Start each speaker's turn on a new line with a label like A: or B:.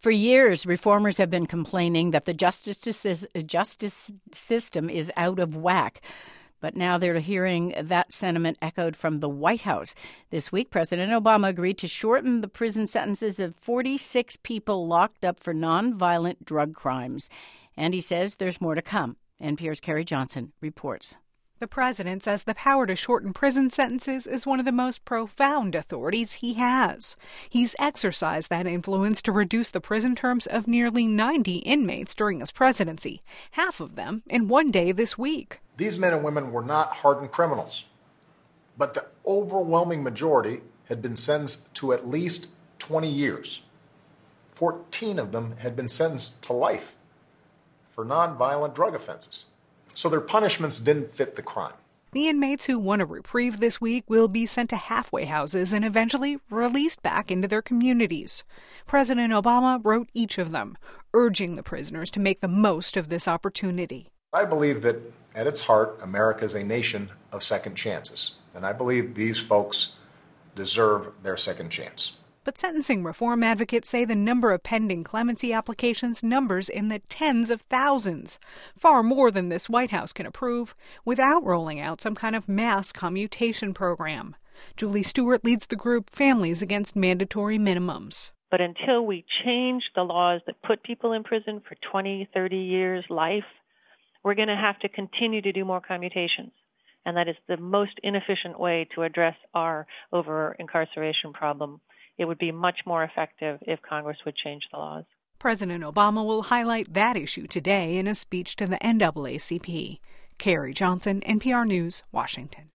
A: For years, reformers have been complaining that the justice system is out of whack. But now they're hearing that sentiment echoed from the White House. This week, President Obama agreed to shorten the prison sentences of 46 people locked up for nonviolent drug crimes. And he says there's more to come. NPR's Carrie Johnson reports.
B: The president says the power to shorten prison sentences is one of the most profound authorities he has. He's exercised that influence to reduce the prison terms of nearly 90 inmates during his presidency, half of them in one day this week.
C: These men and women were not hardened criminals, but the overwhelming majority had been sentenced to at least 20 years. 14 of them had been sentenced to life for nonviolent drug offenses. So their punishments didn't fit the crime.
B: The inmates who won a reprieve this week will be sent to halfway houses and eventually released back into their communities. President Obama wrote each of them, urging the prisoners to make the most of this opportunity.
C: I believe that at its heart, America is a nation of second chances. And I believe these folks deserve their second chance.
B: But sentencing reform advocates say the number of pending clemency applications numbers in the tens of thousands, far more than this White House can approve, without rolling out some kind of mass commutation program. Julie Stewart leads the group Families Against Mandatory Minimums.
D: But until we change the laws that put people in prison for 20, 30 years, life, we're going to have to continue to do more commutations. And that is the most inefficient way to address our over-incarceration problem. It would be much more effective if Congress would change the laws.
B: President Obama will highlight that issue today in a speech to the NAACP. Carrie Johnson, NPR News, Washington.